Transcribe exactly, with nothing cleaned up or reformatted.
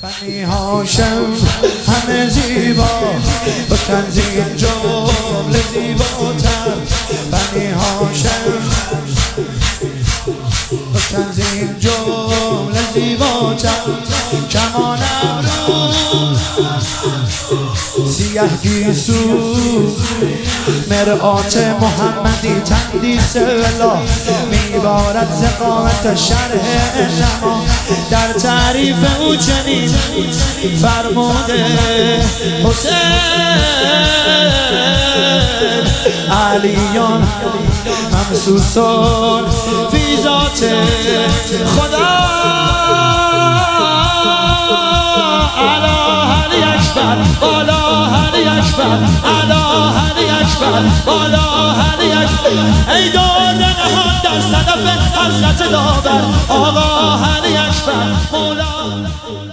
بنی هاشم همه زیبا با تنظیم جمله زیباتر. بنی هاشم با تنظیم جمله زیباتر. کمان ابرو سیه گیسو مرآت محمدی تندیس ولا میبارد زقامت شرح نما. در تعریف او چنین فرموده حسین علیان ممسوسون فی ذات خدا. علا علی اکبر بالا علی اکبر علا علی اکبر بالا علی اکبر. ای دار نهان در صدف حضرت داور آقا علی اکبر مولا.